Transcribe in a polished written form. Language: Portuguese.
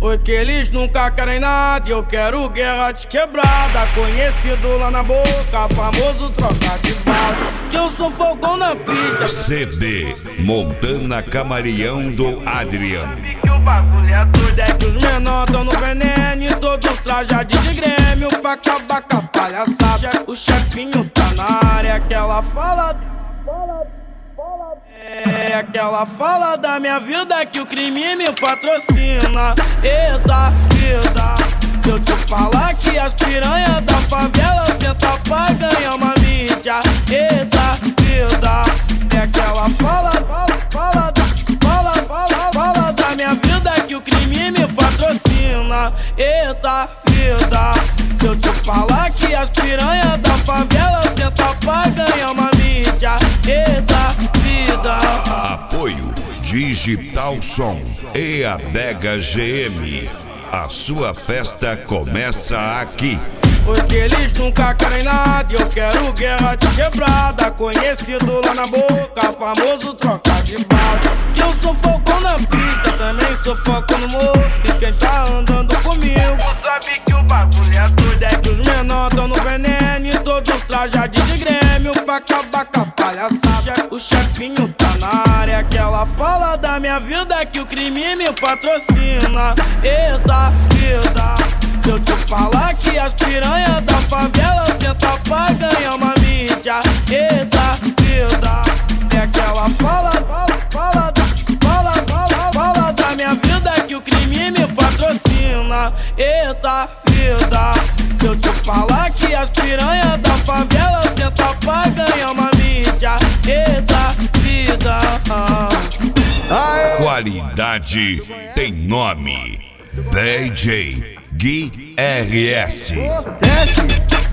Porque eles nunca querem nada e eu quero guerra de quebrada. Conhecido lá na boca, famoso troca de bala. Que eu sou fogão na pista. CD Montana Camaleão do Adriano. Que o bagulho é doido, é que os menores tão no veneno e todos trajadinho de Grêmio pra acabar com a palhaçada. O chefinho tá na área, aquela fala. É aquela fala da minha vida que o crime me patrocina. Eita vida, se eu te falar que as piranhas da favela senta pra ganhar uma mídia. Eita vida, é aquela fala da minha vida que o crime me patrocina. Eita vida, se eu te falar que as piranhas da favela senta pra ganhar uma mídia. Eita vida. Apoio Digital Som e Adega GM. A sua festa começa aqui. Porque eles nunca querem nada e eu quero guerra de quebrada. Conhecido lá na boca, famoso troca de bala. Que eu sou fogão na pista, também sou foco no morro. E quem tá andando comigo sabe que o bagulho é doido, é que os menores tão no veneno e todos trajadinho de Grêmio pra acabar com a palhaçada. O chefinho tá na área, aquela fala da minha vida que o crime me patrocina. Eita vida, se eu te falar que as piranhas da favela senta pra ganhar uma mídia. Eita vida, é aquela fala da minha vida que o crime me patrocina. Eita vida, se eu te falar que as piranhas da favela senta pra ganhar uma mídia. Eita vida. Qualidade tem nome. DJ Gui RS.